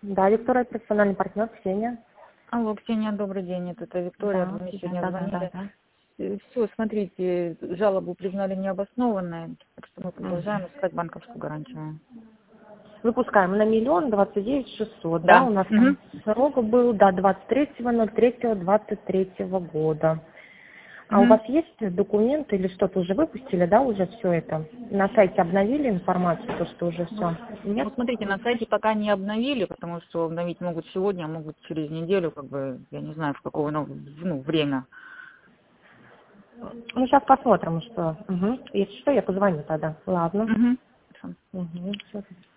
Да, Виктория, персональный партнер Ксения. Алло, Ксения, добрый день. Это Виктория. Да, Вы мне сегодня да, звонили. да. Все, смотрите, жалобу признали необоснованной, так что мы Мгм. продолжаем искать банковскую гарантию. Выпускаем на 1 029 600, да, Да. у нас там Угу. срок был до 23.03.23 года. А у Угу. вас есть документы или что-то уже выпустили, да, уже все это? На сайте обновили информацию, то, что уже все? Нет? Ну, смотрите, на сайте пока не обновили, потому что обновить могут сегодня, а могут через неделю, как бы, я не знаю, в какое время. Ну, сейчас посмотрим, что. Угу. Если что, я позвоню тогда. Ладно. Угу. Угу.